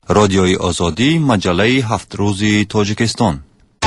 رادیوی آزادی، مجله 7 روزی تاجیکستان.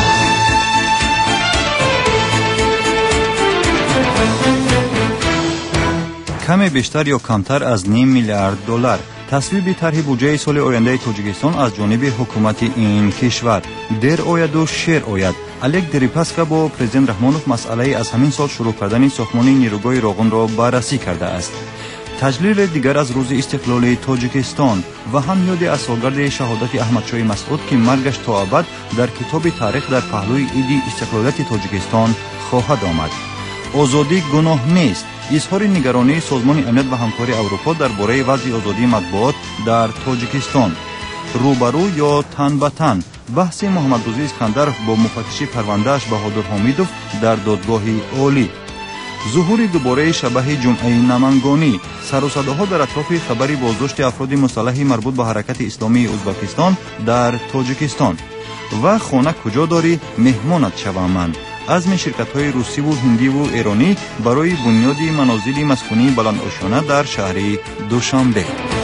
کمی بیشتر یا کمتر از 9 میلیارد دلار تصویب طرح بودجه سال آینده تاجیکستان از جانب حکومت این کشور در آید و شیر آید. الک دریپاسکا با پرزیدنت رحمانوف مسئله از همین سال شروع کردن ساختمان نیروگاه راغون را بررسی کرده است. تجلیل دیگر از روز استقلال تاجیکستان و هم یاد از سالگرد شهادت احمدشاه مسعود که مرگش تا ابد در کتاب تاریخ در پهلوی عید استقلالت تاجیکستان خواهد آمد. آزادی گناه نیست. اظهار نگرانی سازمان امنیت و همکاری اروپا درباره وضع آزادی مطبوعات در تاجیکستان. روبرو یا تن به تن بحث محمد روزی اسکندرov با مفتش پرونده‌اش بهادر حمیدوف در دادگاه عالی. ظهور دوباره شبح جمعه نمنگانی، سر و صداها در اطراف خبری بازداشت افراد مسلح مربوط به حرکت اسلامی ازبکستان در تاجیکستان و خانه کجا داری مهمانت شوم من. عزم شرکت‌های روسی و هندی و ایرانی برای بنیاد منازل مسکونی بلندآشانه در شهر دوشنبه.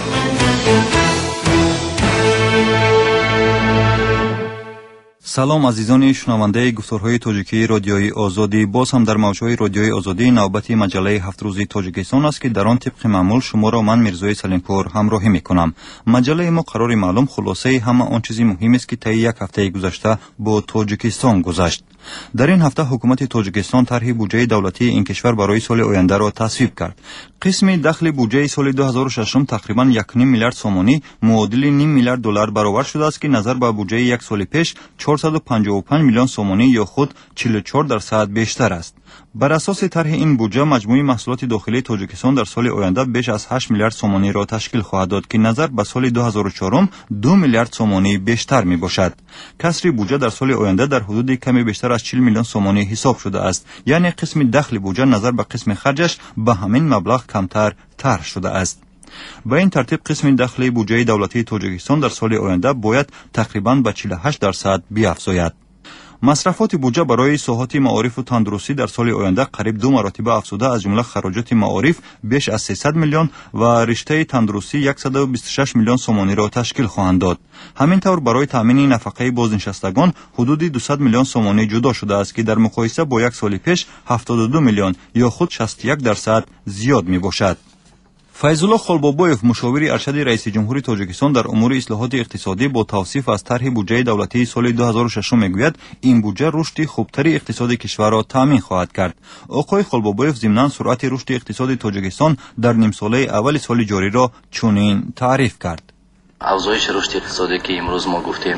سلام عزیزان شنونده گفتارهای تاجیکی رادیوی آزادی. باز هم در موجهای رادیوی آزادی نوبت مجله 7 روزی تاجیکستان است که در آن طبق معمول شما را من میرزای سلیمپور همراهی میکنم. مجله ما قرار معلوم خلاصه همه آن چیزی مهم است که طی یک هفته گذشته با تاجیکستان گذشت. در این هفته حکومت تاجیکستان طرح بودجه دولتی این کشور برای سال آینده را تصویب کرد. قسم دخل بودجه سال 2006 تقریبا 1.5 میلیارد سومانی معادل 9 میلیارد دلار برابر شده است که نظر به بودجه یک سال پیش 455 میلیون سومانی یا خود 44% بیشتر است. بر اساس طرح این بودجه مجموعی محصولات داخلی تاجیکستان در سال آینده بیش از 8 میلیارد سومانی را تشکیل خواهد داد که نظر به سال 2004 2 میلیارد سومانی بیشتر می باشد. کسری بودجه در سال آینده در حدود کمی بیشتر از 40 میلیون سومانی حساب شده است. یعنی قسم دخل بودجه نظر به قسم خرجش به همین مبلغ کمتر طرح شده است. به این ترتیب قسم دخل بودجه دولتی تاجیکستان در سال آینده باید تقریباً به 48% بیافزاید. مصرفات بودجه برای ساحات معارف و تندرستی در سال آینده قریب 2 مراتب افزوده از جمله خراجات معارف بیش از 300 میلیون و رشته تندرستی 126 میلیون سومانی را تشکیل خواهند داد. همینطور برای تامین نفقه بازنشستگان حدود 200 میلیون سومانی جدا شده است که در مقایسه با یک سال پیش 72 میلیون یا خود 61% زیاد می باشد. فیض‌الله خالبابایف مشاور ارشد رئیس جمهور تاجیکستان در امور اصلاحات اقتصادی با توصیف از طرح بودجه دولتی سال 2006 میگوید این بودجه رشد خوبتری اقتصاد کشور را تامین خواهد کرد. آقای خالبابایف ضمناً سرعت رشد اقتصاد تاجیکستان در نیم ساله اول سال جاری را چنین تعریف کرد. افزایش رشد اقتصادی که امروز ما گفتیم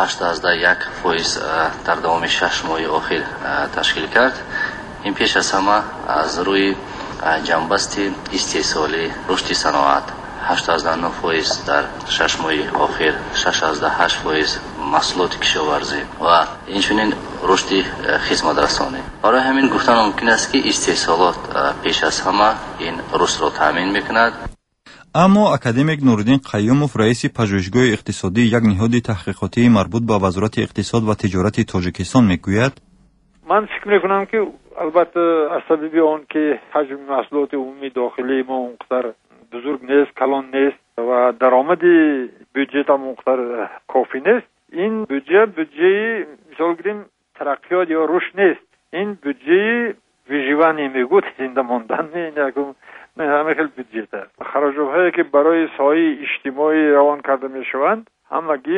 8.1% در دوام 6 ماه اخیر تشکیل کرد. این پیش از همه از روی جنبست استحصالی رشد صنعت 8.9% در 6 ماه اخیر، 6.8% محصولات کشاورزی و اینچنین رشد خدمات رسانی. برای همین گفتن ممکن است که استحصالات پیش از همه این رشد را تامین میکند. اما اکادمیک نورالدین قیوموف رئیس پژوهشگاه اقتصادی یک نهاد تحقیقاتی مربوط به وزارت اقتصاد و تجارت تاجیکستان میگوید من فکر میکنم که البته از سبب آن که حجم محصولات عمومی داخلی ما اونقدر بزرگ نیست، کلان نیست و درآمد بودجه هم اونقدر کافی نیست، این بودجه مثال گیریم ترقیات یا رشد نیست. این بودجه ویژوانی میگوید زنده ماندن نه همه خیلی بودجه داره. خراجات هایی که برای سایه اجتماعی روان کرده میشوند همگی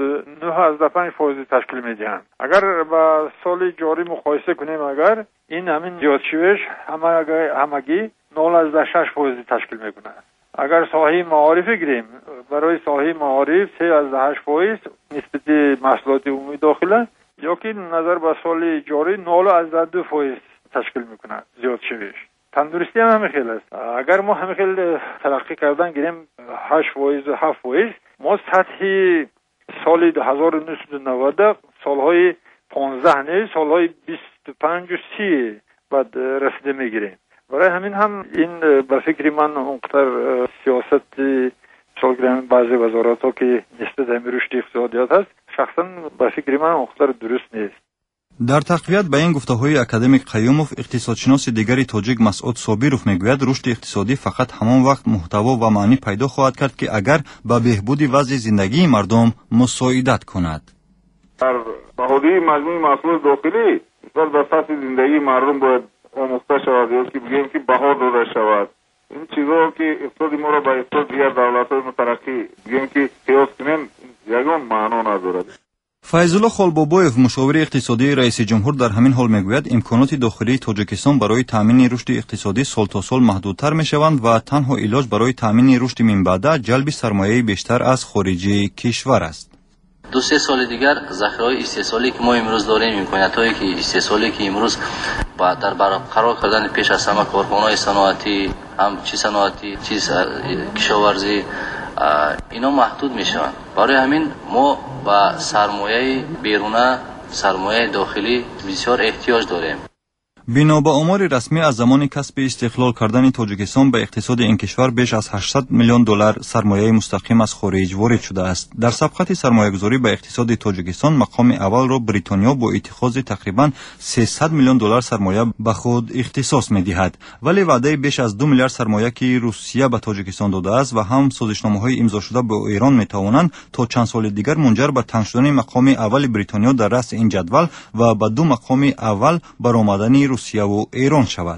99.5% تشکیل میدهند. اگر با سال جاری مقایسه کنیم اگر این همین زیادشویش همگی 0.6% تشکیل میکنه. اگر ساحه معارف گیریم برای ساحه معارف 3.8% نسبت محصولات عمومی داخله یا که نظر به سال جاری 0.2% تشکیل میکنه زیادشویش. تندرستی هم همه خیلی است. اگر ما همه خیلی ترقی کردن گیریم 8% و 7%، ما سطح سال 1990 سالهای 15 نه سالهای 25 و 30 بعد رسیده میگیریم. برای همین هم این به فکر من اونقدر سیاست سالگرد بعضی وزارت ها که نسبت همین رشد اقتصادیات هست شخصا به فکر من اونقدر درست نیست. در تقویت به این گفته‌های اکادمیک قیوموف، اقتصادشناس دیگری تاجیک مسعود صابیروف میگوید رشد اقتصادی فقط همان وقت محتوا و معنی پیدا خواهد کرد که اگر به بهبود وضع زندگی مردم مساعدت کند. در بهبودی مجموع محصول داخلی در سطح زندگی مردم باید آموخته شود یا که بگیم که بها داده شود. این چیزا که اقتصاد ما را به اقتصاد دیگر دولت‌های مترقی بگیم که قیاس کنیم یگان معنا ندارد. فیض‌الله خالبابویف مشاور اقتصادی رئیس جمهور در همین حال میگوید امکانات داخلی تاجیکستان برای تامین رشد اقتصادی سال تا سال محدودتر میشوند و تنها علاج برای تامین رشد من بعد جلب سرمایه بیشتر از خارج کشور است. 2-3 سال دیگر ذخیره‌های استحصالی که ما امروز داریم، امکاناتایی که استحصالی که امروز در برقرار کردن پیش از همه کارخانه‌های صنعتی، هم چی صنعتی، چی کشاورزی، اینا محدود میشوند. برای همین ما با سرمایه بیرونه، سرمایه داخلی بسیار احتیاج داریم. بنا به آمار رسمی از زمان کسب استقلال کردن تاجیکستان به اقتصاد این کشور بیش از 800 میلیون دلار سرمایه مستقیم از خارج وارد شده است. در سابقه سرمایه‌گذاری به اقتصاد تاجیکستان مقام اول را بریتانیا با اتخاذ تقریبا 300 میلیون دلار سرمایه به خود اختصاص می‌دهد، ولی وعده بیش از 2 میلیارد سرمایه که روسیه به تاجیکستان داده است و هم سازشنامه‌های امضا شده با ایران می‌توانند تا چند سال دیگر منجر به تنگ شدن مقام اول بریتانیا در رأس این جدول و به 2 مقام اول برآمدن روسیه و ایران شود.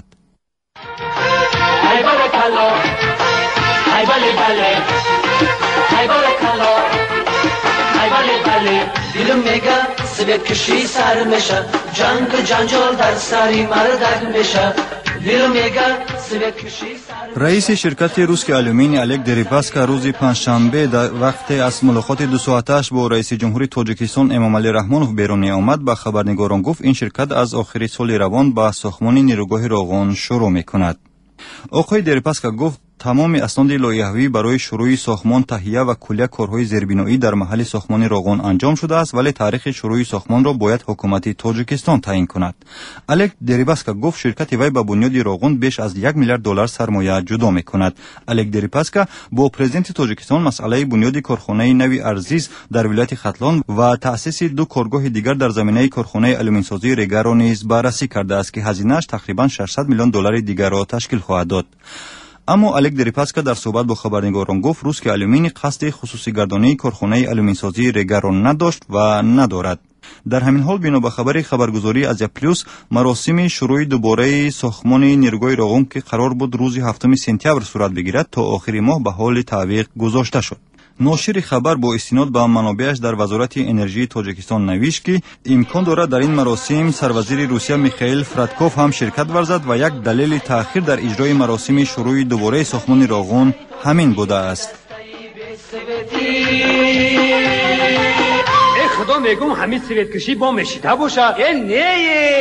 دلم میگه سبب کشی سر میشه، جنگ و جنجال در سری مردک میشه. دلم میگه سبب کشی سر. رئیس شرکت روسک آلومینی الک دریپاسکا روز پنجشنبه در وقت از ملاقات 2 ساعتش با رئیس جمهوری تاجیکستان امامعلی رحمانوف بیرون آمد به خبرنگاران گفت این شرکت از آخر سال روان به ساختمان نیروگاه راغون شروع میکند. آقای دریپاسکا گفت تمام اسناد لایحه‌ای برای شروع ساختمان تهیه و کلیه کارهای زیربنایی در محل ساختمان راغون انجام شده است، ولی تاریخ شروع ساختمان را باید حکومت تاجیکستان تعیین کند. الک دریپاسکا گفت شرکت وی به بنیاد راغون بیش از 1 میلیارد دلار سرمایه جدا میکند. الک دریپاسکا با پرزیدنت تاجیکستان مسئله بنیاد کارخانه نوی ارزیز در ولایت ختلان و تأسیس 2 کارگاه دیگر در زمینه کارخانه آلومین‌سازی رگا را نیز بررسی کرده است که هزینه‌اش تقریبا 600 میلیون دلار دیگر را تشکیل خواهد داد. اما الک دریپاسکا در صحبت با خبرنگاران گفت روسک آلومینی قصد خصوصی گردانی کارخانه آلومین‌سازی رگا را نداشت و ندارد. در همین حال بنا به خبرگزاری آزیا پلوس مراسم شروع دوباره ساختمان نیروگاه راغون که قرار بود روز 7 سپتامبر صورت بگیرد تا آخر ماه به حال تعویق گذاشته شد. ناشر خبر با استناد به منابعش در وزارت انرژی تاجیکستان نوشت که امکان دارد در این مراسم سروزیر روسیه میخائیل فراتکوف هم شرکت ورزد و یک دلیل تأخیر در اجرای مراسم شروع دوباره ساختمان راغون همین بوده است. خدا میگم همین سویت کشی با مشیده باشه. نه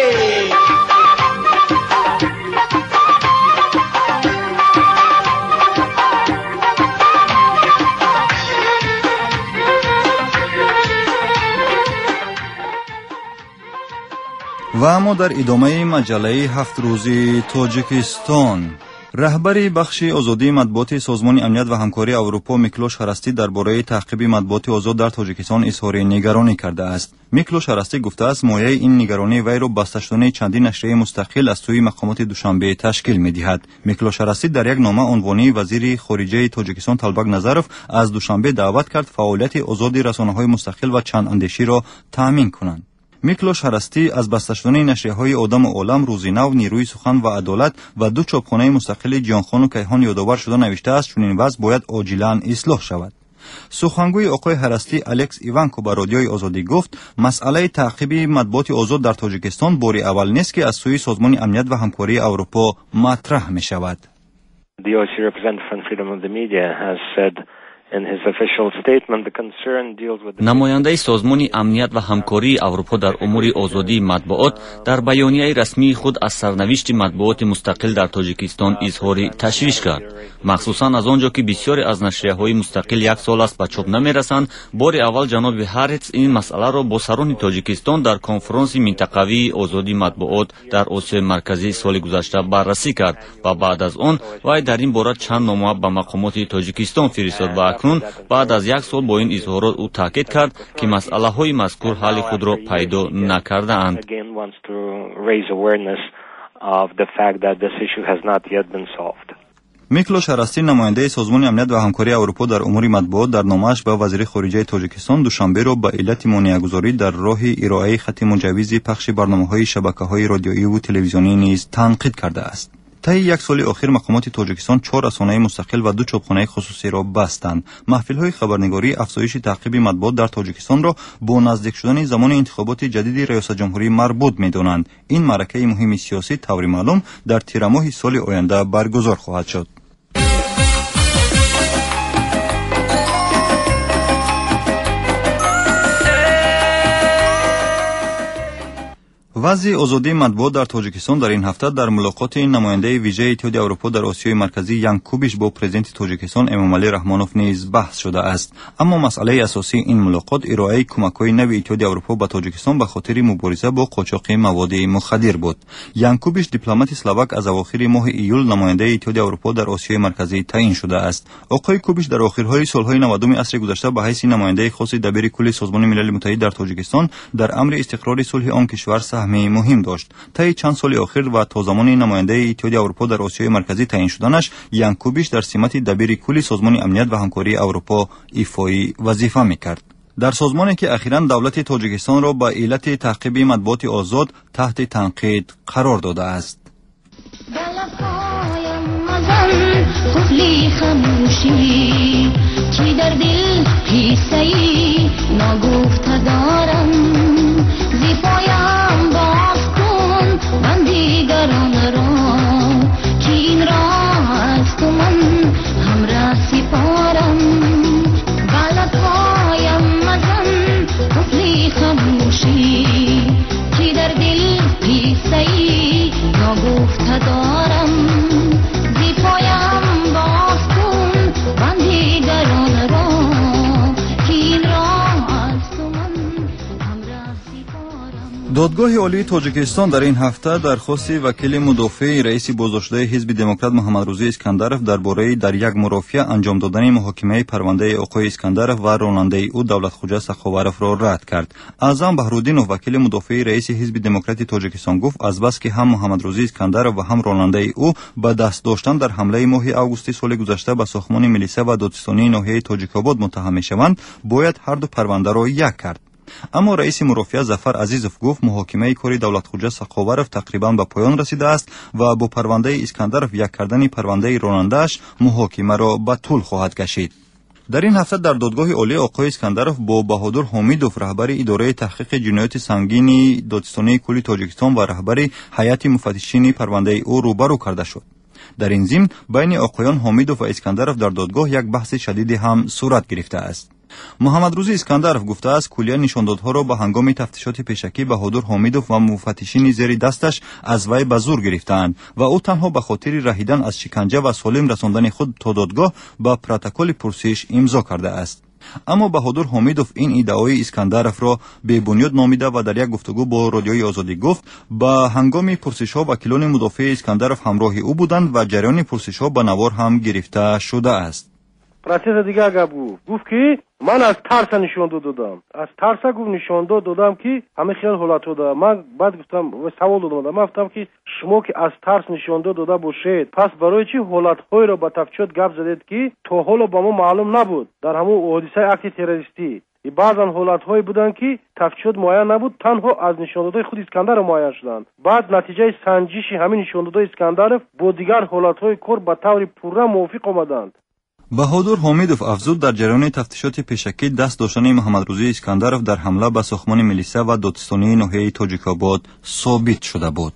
و اما در ادامه مجله 7 روزی تاجیکستان، رهبری بخش آزادی مطبوعات سازمان امنیت و همکاری اروپا میکلوش هراستی درباره تعقیب مطبوعات آزاد در تاجیکستان اظهار نگرانی کرده است. میکلوش هراستی گفته است مایه این نگرانی وی را بسته شدن چندین نشریه مستقل از سوی مقامات دوشنبه تشکیل می‌دهد. میکلوش هراستی در یک نامه عنوانی وزیر خارجه تاجیکستان طلبک نظرف از دوشنبه دعوت کرد فعالیت آزاد رسانه‌های مستقل و چند اندیشی را تامین کنند. میکلوش هراستی از بسته شدن نشریه‌های آدم عالم، روزنامه، نیروی سخن و عدالت و 2 چاپخانه مستقل جانخان و کیهان یادآور شده نوشته است چنین وضع باید عاجلاً اصلاح شود. سخنگوی آقای هراستی الکس ایوانکو به رادیوی آزادی گفت مسئله تعقیب مطبوعات آزاد در تاجیکستان بار اول نیست که از سوی سازمان امنیت و همکاری اروپا مطرح می شود. The OSCE representative from Freedom of the Media has said in his official statement the concern deals with نماینده سازمان امنیت و همکاری اروپا در امور آزادی مطبوعات در بیانیه رسمی خود از سرنوشت مطبوعات مستقل در تاجیکستان اظهار تشویش کرد، مخصوصا از آنجا که بسیاری از نشریه‌های مستقل 1 سال است به چاپ نمی‌رسند. بار اول جناب هارتز این مسئله را با سران تاجیکستان در کنفرانس منطقوی آزادی مطبوعات در آسیا مرکزی سال گذشته بررسی کرد و بعد از آن وی در این باره چند نامه به مقامات تاجیکستان فرستاد و акнун баъд аз 1 сол бо ин изҳорот ӯ таъкид кард ки масъалаҳои мазкур ҳалли худро пайдо накардаанд. миклош арасти намояндаи созмони амният ва ҳамкории аврупо дар умури матбуот дар номааш ба вазири хориҷаи тоҷикистон душанберо ба иллати монеагузорӣ дар роҳи ироаи хати муҷаввизи пахши барномаҳои шабакаҳои радиоиву телевизионӣ низ танқид кардааст. таи 1 соли охир мақомоти тоҷикистон 4 расонаи мустақил ва 2 чопхонаи хусусиро бастанд. маҳфилҳои хабарнигорӣ афзоиши таъқиби матбуот дар тоҷикистонро бо наздик шудани замони интихоботи ҷадиди риёсатҷумҳурӣ марбут медонанд. ин маъракаи муҳими сиёсӣ таври маълум дар тирамоҳи соли оянда баргузор хоҳад шуд. вазъи озодии матбуот дар тоҷикистон дар ин ҳафта дар мулоқоти намояндаи вижаи иттиҳоди аврупо дар осиёи марказӣ Ян Кубиш бо президенти тоҷикистон Эмомалӣ Раҳмонов низ баҳс шуда аст. аммо масъалаи асосии ин мулоқот ироаи кӯмакҳои нави иттиҳоди аврупо ба тоҷикистон ба хотири мубориза бо қочоқи маводи мухаддир буд. Ян Кубиш, дипломати словак, аз авохири моҳи июл намояндаи иттиҳоди аврупо дар осиёи марказӣ таъин шудааст. оқои Кубиш дар охирҳои солҳои 90-уми асри гузашта ба ҳайси намояндаи хоси дабири кулли созмони милали муттаҳид дар тоҷикистон дар амри истиқрори сулҳи он кишвар саҳми муҳим дошт. таи чанд соли охир ва то замони намояндаи иттиҳоди аврупо дар осиёи марказӣ таъин шуданаш, Ян Кубиш дар симати дабири кулли созмони амният ва ҳамкории аврупо ифои вазифа мекард. дар созмоне ки ахиран давлати тоҷикистонро ба иллати таъқиби матбуоти озод таҳти танқид қарор додааст. додгоҳи олии тоҷикистон дар ин ҳафта дархости вакили мудофии раиси боздоштшудаи ҳизби демократ Муҳаммадрӯзӣ Искандаров дар бораи дар як мурофиа анҷом додани муҳокимаи парвандаи оқои Искандаров ва ронандаи ӯ Давлатхоҷа Саховаровро рад кард. Аъзам Баҳруддинов, вакили мудофии раиси ҳизби демократи Тоҷикистон, гуфт аз бас ки ҳам Муҳаммадрӯзӣ Искандаров ва ҳам ронандаи ӯ ба даст доштан дар ҳамлаи моҳи августи соли гузашта ба сохмони милиса ва додистонии ноҳияи Тоҷикобод муттаҳам мешаванд, бояд ҳарду парвандаро як кард. аммо раиси мурофиа Зафар Азизов гуфт муҳокимаи кори Давлатхоҷа Саховаров тақрибан ба поён расидааст ва бо парвандаи Искандаров як кардани парвандаи ронандааш муҳокимаро ба тӯл хоҳад кашид. дар ин ҳафта дар додгоҳи олӣ оқои Искандаров бо Баҳодур Ҳомидов, раҳбари идораи таҳқиқи ҷинояти сангини додистонии кулли Тоҷикистон ва раҳбари ҳайати муфаттишини парвандаи ӯ рӯбарӯ карда шуд. дар ин зимн байни оқоён Ҳомидов ва Искандаров дар додгоҳ як баҳси шадиди ҳам сурат гирифтааст. Муҳаммадрӯзӣ Искандаров гуфтааст кулия нишондодҳоро ба ҳангоми тафтишоти пешакӣ Баҳодур Ҳомидов ва муфаттишини зери дасташ аз вай ба зур гирифтаанд ва ӯ танҳо ба хотири раҳидан аз шиканҷа ва солим расондани худ то додгоҳ ба протоколи пурсиш имзо кардааст. аммо Баҳодур Ҳомидов ин иддаои Искандаровро бебунёд номида ва дар як гуфтугӯ бо Радиои Озодӣ гуфт ба ҳангоми пурсишҳо вакилони мудофии Искандаров ҳамроҳи ӯ буданд ва ҷараёни пурсишҳо ба навор ҳам гирифта шудааст. процесса дига гап гуфт ки ман аз тарса нишондод додам. Аз тарса гуфт нишондод додам ки ҳама хел ҳолатҳо дорад. Ман баъд гуфтам савол додам. Ман гуфтам ки шумо ки аз тарс нишондод дода бошед, пас барои чӣ ҳолатҳоеро ба тафтишот гап задед ки то ҳоло ба мо маълум набуд дар ҳамон ҳодисаи акти террористӣ. баъзан ҳолатҳое буданд ки тафтишот муайян набуд, танҳо аз нишондодҳои худи Искандаров муайян шуданд. баъд натиҷаи санҷиши ҳамин нишондодҳои Искандаров бо дигар ҳолатҳои кор ба таври пурра мувофиқ омаданд. Баҳодур Ҳомидов афзуд дар ҷараёни тафтишоти пешакӣ даст доштани Муҳаммадрӯзӣ Искандаров дар ҳамла ба сохмони милиса ва додистонии ноҳияи Тоҷикобод собит шуда буд.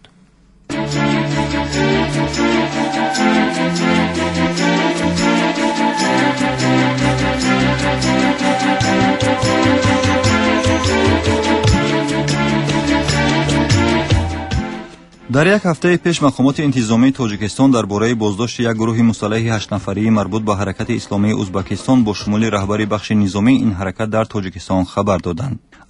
дар як ҳафтаи пеш мақомоти интизомии Тоҷикистон дар бораи боздошти як гурӯҳи мусталаҳи 8 нафарии марбут ба ҳаракати исломии Узбекистон бо шумули раҳбари бахши низомии ин ҳаракат дар Тоҷикистон хабар доданд.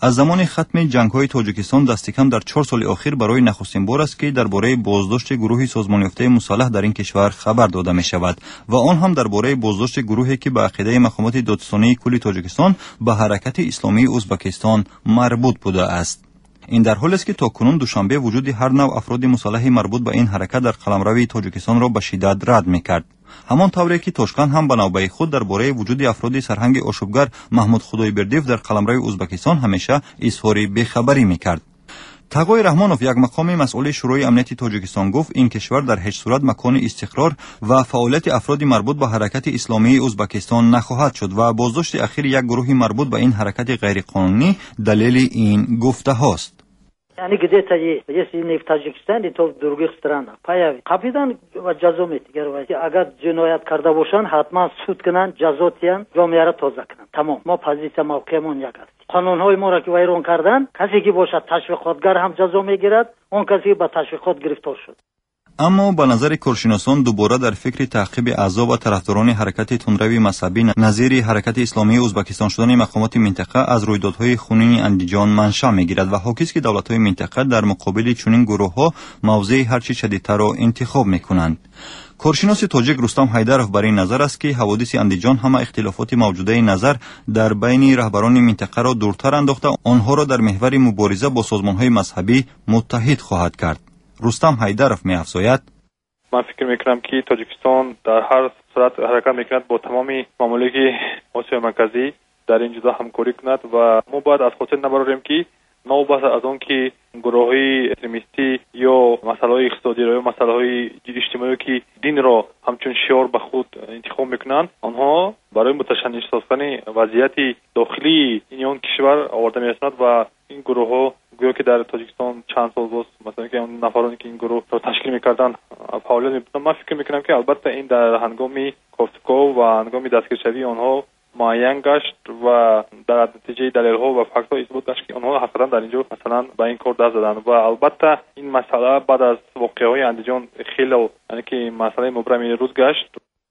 از زمان ختم جنگ‌های تاجیکستان دست کم در 4 سال اخیر برای نخستین بار است که درباره بازداشت گروهی سازمان یافته مسلح در این کشور خبر داده می شود و آن هم درباره بازداشت گروهی که به عقیده مقامات دادستانی کل تاجیکستان به حرکت اسلامی ازبکستان مربوط بوده است. این در حالی است که تاکنون دوشنبه وجود هر نوع افراد مسلح مربوط به این حرکت در قلمرو تاجیکستان را به شدت رد می‌کرد. همان طوری که توشکان هم به نوبه خود درباره وجود افراد سرهنگ آشوبگر محمود خدایبردیف در قلمرو ازبکستان همیشه اظهار بیخبری می‌کرد. تقای رحمانوف یک مقام مسئول شورای امنیت تاجیکستان گفت این کشور در هیچ صورت مکان استقرار و فعالیت افراد مربوط به حرکت اسلامی ازبکستان نخواهد شد و بازداشت اخیر یک گروه مربوط به این حرکت غیرقانونی دلیل این گفته هاست. Они где-то есть. Если не в Таджикистане, то в других странах. Появится. Капитан жазо метигар. Агар джиноят карда бошан, ҳатман суд кунан, ҷазотиян, ҷомеяро тоза кунан. Тамом. Мо позиция мавқеъмон як аст. қонунҳои моро ки вайрон кардан, касе ки бошад ташвиқотгар ҳам ҷазо мегирад, он касе ки ба ташвиқот гирифтор шуд. اما به نظر کارشناسان دوباره در فکر تعقیب اعضا و طرفداران حرکت تندروی مذهبی نظیر حرکت اسلامی ازبکستان شدن مقامات منطقه از رویدادهای خونین اندیجان منشأ میگیرد و حاکی است که دولت‌های منطقه در مقابل چنین گروه‌ها موضع هرچی شدیدتر را انتخاب میکنند. کارشناس تاجیک رستم حیدرов بر این نظر است که حوادث اندیجان همه اختلافات موجوده نظر در بین رهبران منطقه را دورتر انداخته آنها را در محور مبارزه با سازمان‌های مذهبی متحد خواهد کرد. رستم حیدرов می‌افزاید من فکر میکنم که تاجیکستان در هر صورت حرکت میکند با تمامی ممالک آسیای مرکزی در این جدا همکاری کند و ما باید از خاطر نبریم که نوبت از آن که گروه‌های اکستریمیستی یا مسائل اقتصادی یا مسائل اجتماعی که دین را همچون شعار به خود انتخاب میکنند آنها برای متشنج ساختن وضعیت داخلی این کشور آورده می‌رسند و این گروه‌ها گویا که در تاجیکستان چند سال باز مثلا که اون نفرانی که این گروه را تشکیل می‌کردن فعالیت می‌کردن من فکر می‌کنم که البته این در هنگام گفتگو و هنگام دستگیرشوی آنها معین گشت و در نتیجه دلایل‌ها و فاکت‌ها اثبات گشت که آنها حقیقتاً در اینجا مثلا به این کار دست زدند و البته این مسئله بعد از واقعه‌های اندیجان خیلی یعنی که مسئله مبرم روز گشت.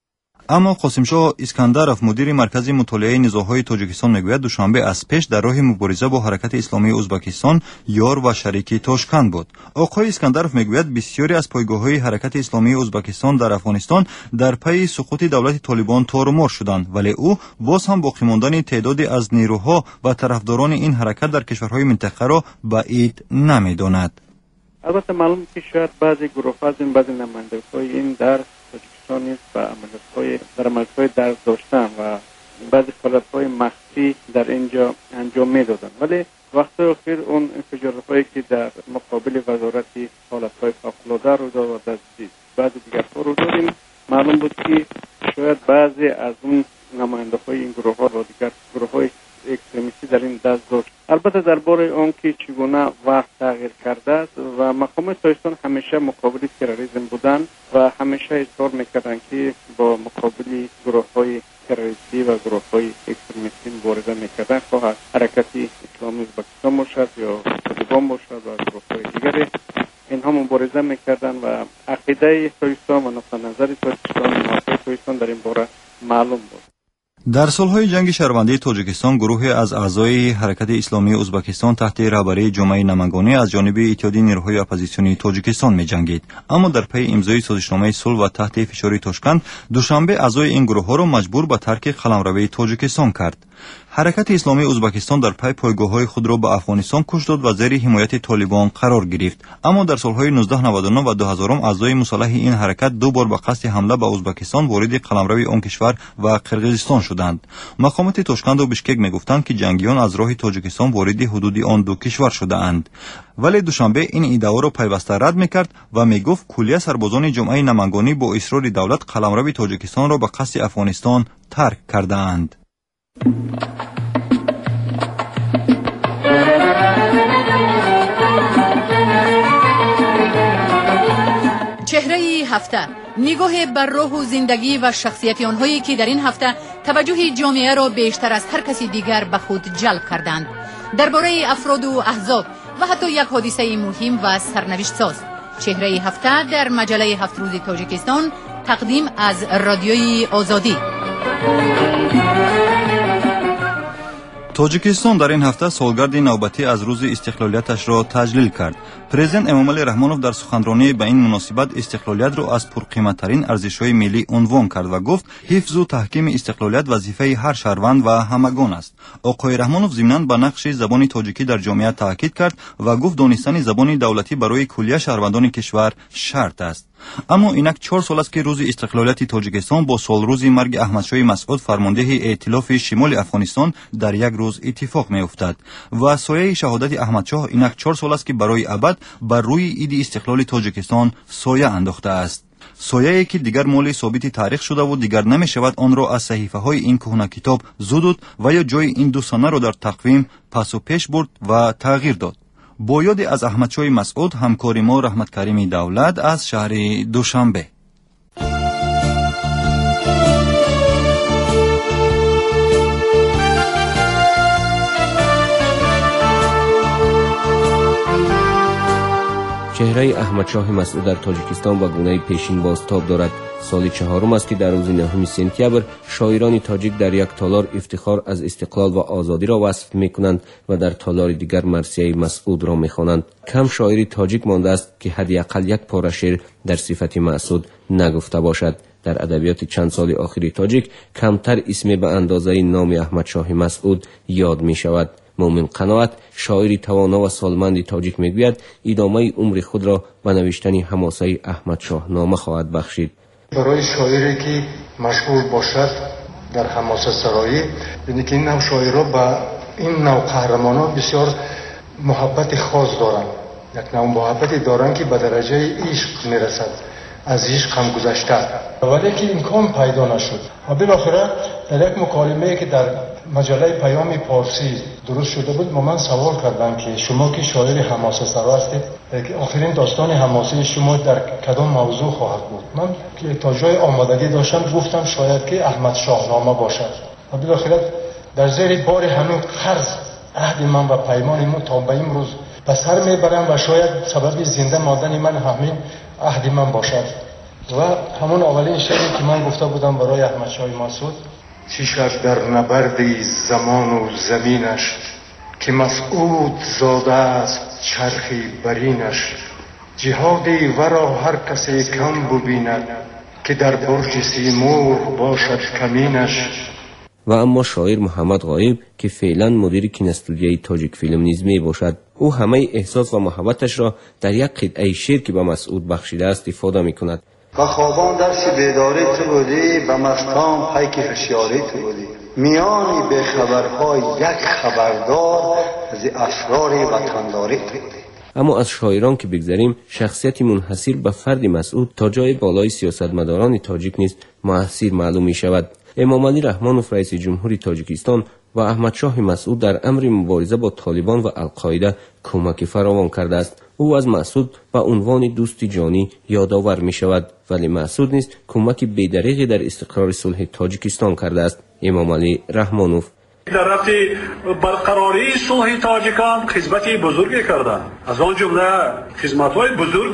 اما قاسمشاه اسکندرов مدیر مرکز مطالعه نزاع‌های تاجیکستان میگوید دوشنبه از پیش در راه مبارزه با حرکت اسلامی ازبکستان یار و شریک توشکان بود. آقای اسکندرов میگوید بسیاری از پایگاه‌های حرکت اسلامی ازبکستان در افغانستان در پی سقوط دولت طالبان تارمار شدند ولی او باز هم باقی ماندن تعدادی از نیروها و طرفداران این حرکت در کشورهای منطقه را بعید نمی‌داند. البته معلوم که شاید بعضی گروه‌ها بعضی نمایندگان این در نیست و عملیات‌های در داشتن و بعضی فعالیت‌های مخفی در اینجا انجام می‌دادند ولی وقت اخیر اون انفجارهایی که در مقابل وزارت حالت‌های فوق‌العاده رو داد و در بعضی دیگر رو دادیم معلوم بود که شاید بعضی از اون نماینده‌های این گروه‌ها و دیگر گروه‌های اکستریمیستی در این دست داشت. البته درباره آن که چگونه وقت تغییر کرده است و مقام تاجیکستان همیشه مقابل تروریسم بودن و همیشه اصرار میکردن که با مقابل گروه‌های تروریستی و گروه‌های اکستریمیستی مبارزه میکردن خواه حرکت اسلامی ازبکستان باشد یا طالبان باشد و گروه‌های دیگری اینها مبارزه میکردن و عقیده تاجیکستان و نقطه نظر تاجیکستان و تاجیکستان در این باره معلوم بود. در سالهای جنگ شهروندی تاجیکستان گروهی از اعضای حرکت اسلامی ازبکستان تحت رهبری جمعه نمنگانی از جانب اتحادیه نیروهای اپوزیسیونی تاجیکستان می‌جنگید اما در پی امضای سازشنامه صلح و تحت فشار توشکان دوشنبه اعضای این گروه‌ها را مجبور به ترک قلمرو تاجیکستان کرد. حرکت اسلامی ازبکستان در پی پایگاه‌های خود را به افغانستان کش داد و زیر حمایت طالبان قرار گرفت اما در سالهای 1999 و 2000 اعضای مسلح این حرکت دو بار به قصد حمله به ازبکستان وارد قلمرو آن کشور و قرقیزستان شدند. مقامات توشکند و بشکک میگفتند که جنگیان از راه تاجیکستان وارد حدود آن دو کشور شده‌اند ولی دوشنبه این ادعا را پیوسته رد میکرد و میگفت کلیه سربازان جمعه نمنگانی با اصرار دولت قلمرو تاجیکستان را به قصد افغانستان ترک کرده‌اند. چهره هفته نگاه بر راه و زندگی و شخصیت آنهایی که در این هفته توجه جامعه را بیشتر از هر کسی دیگر به خود جلب کردند. درباره افراد و احزاب و حتی یک حادثه مهم و سرنوشت ساز. چهره هفته در مجله 7 روز تاجیکستان تقدیم از رادیوی آزادی. тоҷикистон дар ин ҳафта солгарди навбатӣ аз рӯзи истиқлолияташро таҷлил кард. Президент Эмомалӣ Раҳмонов дар суханронӣ ба ин муносибат истиқлолиятро аз пурқиматтарин арзишҳои миллӣ унвон кард ва гуфт ҳифзу таҳкими истиқлолият вазифаи ҳар шаҳрванд ва ҳамагон аст. оқои Раҳмонов зимнан ба нақши забони тоҷикӣ дар ҷомеа таъкид кард ва гуфт донистани забони давлатӣ барои куллия шаҳрвандони кишвар шарт аст. аммо инак 4 сол аст ки рӯзи истиқлолияти тоҷикистон бо солрӯзи марги аҳмадшоҳи масъуд фармондеҳи эътилофи шимоли афғонистон дар як рӯз иттифоқ меуфтад ва сояи шаҳодати аҳмадшоҳ инак 4 сол аст ки барои абад бар рӯи иди истиқлоли тоҷикистон соя андохтааст. сояе ки дигар моли собити таърих шудаву дигар намешавад онро аз саҳифаҳои ин кӯҳнакитоб зудуд ва ё ҷои ин дусанаро дар тақвим пасу пеш бурд ва тағйир дод. бо ёде аз аҳмадшоҳи масъуд, ҳамкори мо раҳматкарими давлат аз шаҳри душанбе. چهره احمدشاه مسعود در تاجیکستان با گونه پیشین بازتاب دارد. سال 4 است که در روز 9 سپتامبر شاعران تاجیک در یک تالار افتخار از استقلال و آزادی را وصف می‌کنند و در تالار دیگر مرثیه مسعود را می‌خوانند. کم شاعری تاجیک مانده است که حداقل یک پاره شعر در صفت مسعود نگفته باشد. در ادبیات چند سال آخری تاجیک کمتر اسم به اندازه نام احمدشاه مسعود یاد می‌شود. مومن قناعت شاعری توانا و سالمند تاجیک میگوید ادامه عمر خود را به نوشتن حماسه احمدشاه نامه خواهد بخشید. برای شاعری که مشغول باشد در حماسه سرایی، یعنی که این نوع شاعرها با این نوع قهرمانان بسیار محبت خاص دارند. یک نوع محبتی دارند که به درجه عشق میرسد، از عشق هم گذشته، ولی که امکان پیدا نشد. و بالاخره در یک مکالمه که در مجله پیام پارسی درست شده بود، من سوال کردم که شما که شاعر حماسه سرا هستید، آخرین داستان حماسه شما در کدام موضوع خواهد بود؟ من که تا جای آمادگی داشتم گفتم شاید که احمد شاه نامه باشد. و بالاخره در زیر بار همین قرض عهد من و پیمان من تا به امروز به سر میبرم و شاید سبب زنده ماندن من همین عهد من باشد. و همون اولین شعری که من گفته بودم برای احمد شاه مسعود، چی شد در نبرد زمان و زمینش که مسعود زاده است چرخی برینش، جهادی ورا هر کسی کم ببیند که در برج سیمور باشد کمینش. و اما شاعر محمد غایب که فعلا مدیر کینستودیوی تاجیک فیلم نیز می باشد، او همه احساس و محبتش را در یک قطعه شعر که به مسعود بخشیده است افاده می کند. و خوابان درس بیداری تو بودی، به مستان پیک هوشیاری تو بودی، میانی به خبرهای یک خبردار از اسرار وطنداری تو بودی. اما از شاعران که بگذریم، شخصیت منحصر به فرد مسعود تا جای بالای سیاستمداران تاجیک نیز مؤثر معلوم می شود. امامعلی رحمانوف رئیس جمهوری تاجیکستان و احمدشاه مسعود در امر مبارزه با طالبان و القاعده کمک فراوان کرده است. او از مسعود به عنوان دوست جانی یادآور می شود، ولی مسعود نیز کمک بی‌دریغی در استقرار صلح تاجیکستان کرده است. امامعلی رحمانوف در رفت برقراری صلح تاجیکان خدمتی بزرگی کردند. از آن جمله خدمت‌های بزرگ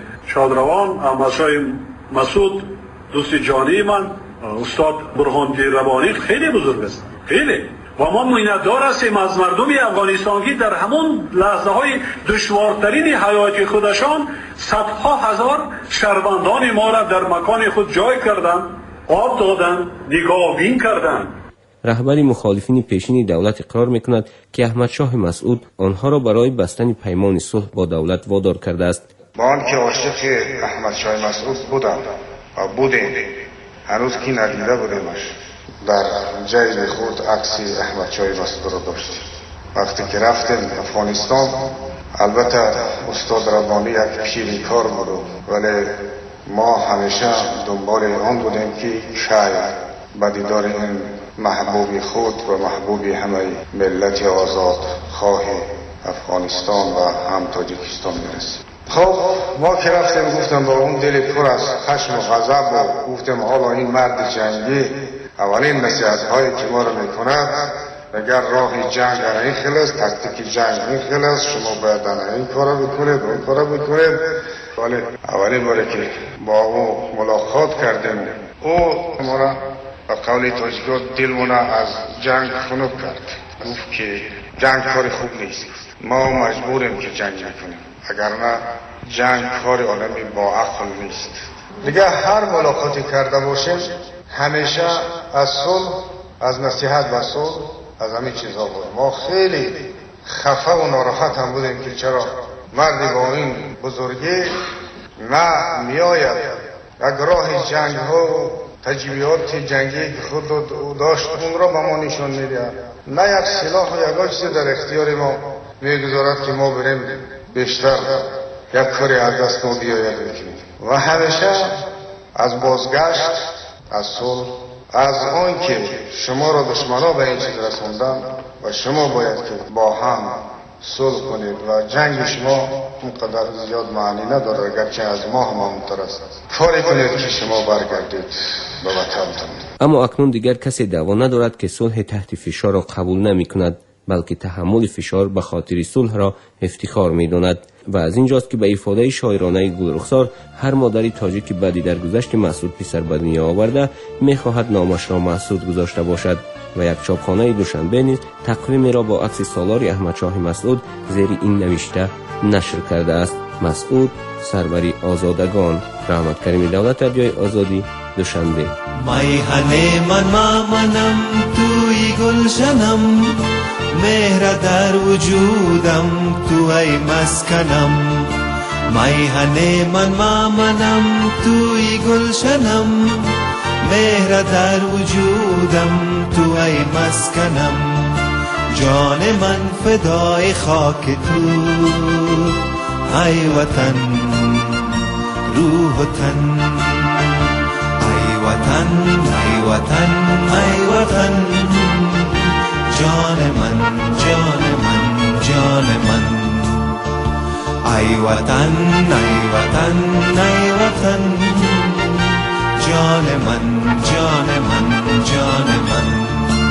شادروان احمدشاه مسعود دوست جانی من، استاد برهان‌الدین ربانی خیلی بزرگ است، خیلی. و ما میندار هستیم از مردم افغانستان که در همون لحظه های دشوارترین حیات خودشان صدها هزار شهروندان ما را در مکان خود جای کردند، آب دادند، نگاهبین کردند. رهبر مخالفین پیشین دولت اقرار میکند که احمدشاه مسعود آنها را برای بستن پیمان صلح با دولت وادار کرده است. با آنکه عاشق احمدشاه مسعود بودم و بودیم، هنوز کی ندیده بودیمش، در جیب خود عکس احمدشاه مسعود را داشتیم. وقتی که رفتیم افغانستان، البته استاد ربانی یک شیرینکار بود، ولی ما همیشه دنبال آن بودیم که شاید به دیدار این محبوب خود و محبوب همه ملت آزاد خواه افغانستان و هم تاجیکستان برسیم. خب ما که رفتیم گفتم با اون دل پر از خشم و غضب و گفتم حالا این مرد جنگی اولین نصیحت هایی که ما رو میکند، اگر راه جنگ این خلاص، تاکتیک جنگ این خلاص، شما باید این کارا بکنید اون کارا بکنید. ولی اولین باره که با او ملاقات کردیم، او ما را به قول تاجیکا دلمون از جنگ خنک کرد. گفت که جنگ کار خوب نیست، ما مجبوریم که جنگ نکنیم، اگر نه جنگ کار آدمی با عقل نیست. دیگه هر ملاقاتی کرده باشیم همیشه از صلح، از نصیحت و صلح، از همین چیزها بود. ما خیلی خفه و ناراحت هم بودیم که چرا مردی با این بزرگی نه میآید یک راه جنگ ها و تجربیات جنگی که خود داشت اون را به ما نشان میده، نه یک سلاح و یک چیز در اختیار ما میگذارد که ما بریم بیشتر یک کاری از دست ما بیاید بکنیم. و همیشه از بازگشت، از صلح، از آن که شما را دشمنا به این چیز رسوندن و شما باید که با هم صلح کنید و جنگ شما اونقدر زیاد معنی نداره، اگرچه از ما هم مهمتر است. کاری کنید که شما برگردید به وطنتان. اما اکنون دیگر کسی دعوا ندارد که صلح تحت فشار را قبول نمی کند، بلکه تحمل فشار به خاطر صلح را افتخار می داند. و از اینجاست که به افاده شاعرانه گلرخسار هر مادری تاجیک بعدی در گذشت مسعود پسر به دنیا آورده می خواهد نامش را مسعود گذاشته باشد و یک چاپخانه دوشنبه نیز تقویم را با عکس سالار احمدشاه مسعود زیر این نوشته نشر کرده است: مسعود سروری آزادگان. رحمت کریم دولت رادیوی آزادی، دوشنبه. میهن من مامنم توی گلشنم، مهر در وجودم تو ای مسکنم. میهن من مامنم توی گلشنم، مهر در وجودم تو ای مسکنم. جان من فدای خاک تو ای وطن، روح و تن ای وطن، ای وطن، ای وطن. جان من، جان من، جان من. ای وطن، ای وطن، ای وطن. جان من، جان من، جان من.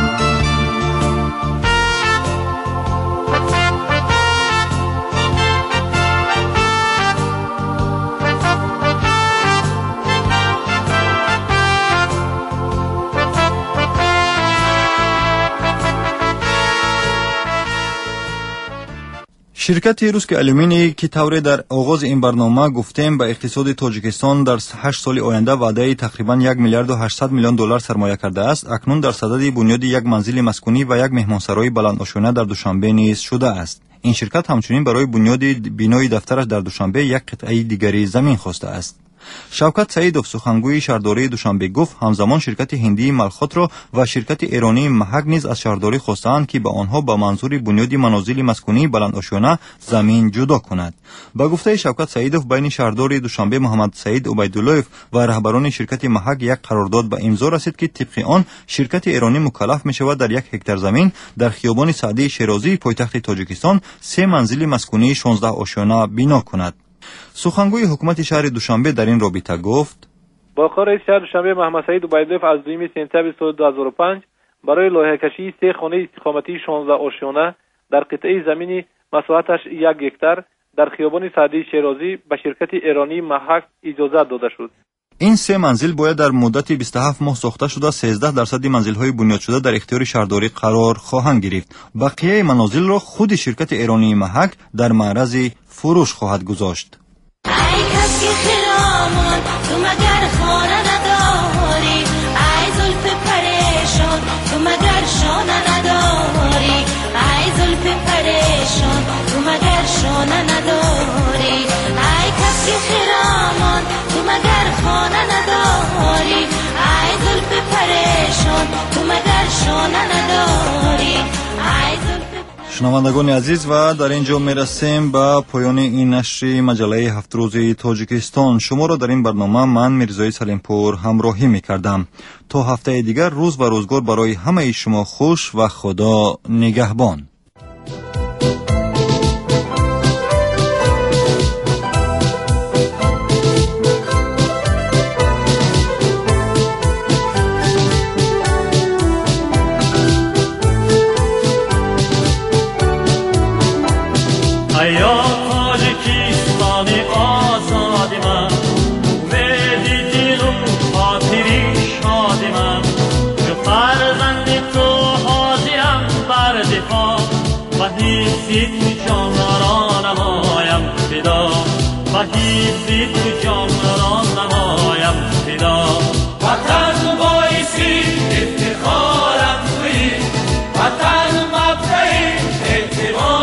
شرکت روسک الومینی که طوری در آغاز این برنامه گفتیم به اقتصاد تاجیکستان در 8 سال آینده وعده تقریبا 1 میلیارد و 800 میلیون دلار سرمایه کرده است، اکنون در صدد بنیاد یک منزل مسکونی و یک مهمانسرای بلندآشانه در دوشنبه نیز شده است. این شرکت همچنین برای بنیاد بینای دفترش در دوشنبه یک قطعه دیگری زمین خواسته است. شوکت سعیدوف سخنگوی شهرداری دوشنبه گفت همزمان شرکت هندی ملخوت را و شرکت ایرانی محک نیز از شهرداری خواستند که به آنها به منظور بنیاد منازل مسکونی بلندآشانه زمین جدا کند. با گفته شوکت سعیدوف بین شهرداری دوشنبه محمد سعید عبیداللهیف و رهبران شرکت محک یک قرارداد به امضا رسید که طبق آن شرکت ایرانی مکلف می شود در 1 هکتار زمین در خیابان سعدی شیرازی پایتخت تاجیکستان 3 منزل مسکونی 16 آشیانه بنا کند. سخنگوی حکومت شهر دوشنبه در این رابطه گفت: با رئیس شهر دوشنبه محمد سعید عبیداللهیف از 2 سپتامبر سال 2005 برای لایحه کشی 3 خانه استقامتی 16 آشیانه در قطعه زمینی مساحتش 1 هکتار در خیابان سعدی شیرازی به شرکت ایرانی محک اجازه داده شد. این 3 منزل باید در مدت 27 ماه ساخته شده 13% منزل‌های بنیاد شده در اختیار شهرداری قرار خواهند گرفت. بقیه منازل را خود شرکت ایرانی محک در معرض فروش خواهد گذاشت. ای کس که خرامان تو مگر خانه نداری، ای زلف پریشان تو مگر شانه نداری، ای زلف پریشان تو مگر شانه نداری، ای کس که خرامان تو مگر خانه نداری، ای زلف پریشان تو مگر شانه نداری، ای زلف. شنوندگان عزیز و در اینجا میرسیم به پایان این نشر مجله 7 روزه تاجیکستان. شما را در این برنامه من میرزای سلیمپور همراهی میکردم. تا هفته دیگر روز و روزگار برای همه شما خوش و خدا نگهبان. یا تاجیکستانی آزادی من، امیدی دل و خاطری شادی من، به فرزند تو حاضرم بر تو جان را نمایم فدا، به حیث تو جان را نمایم فدا.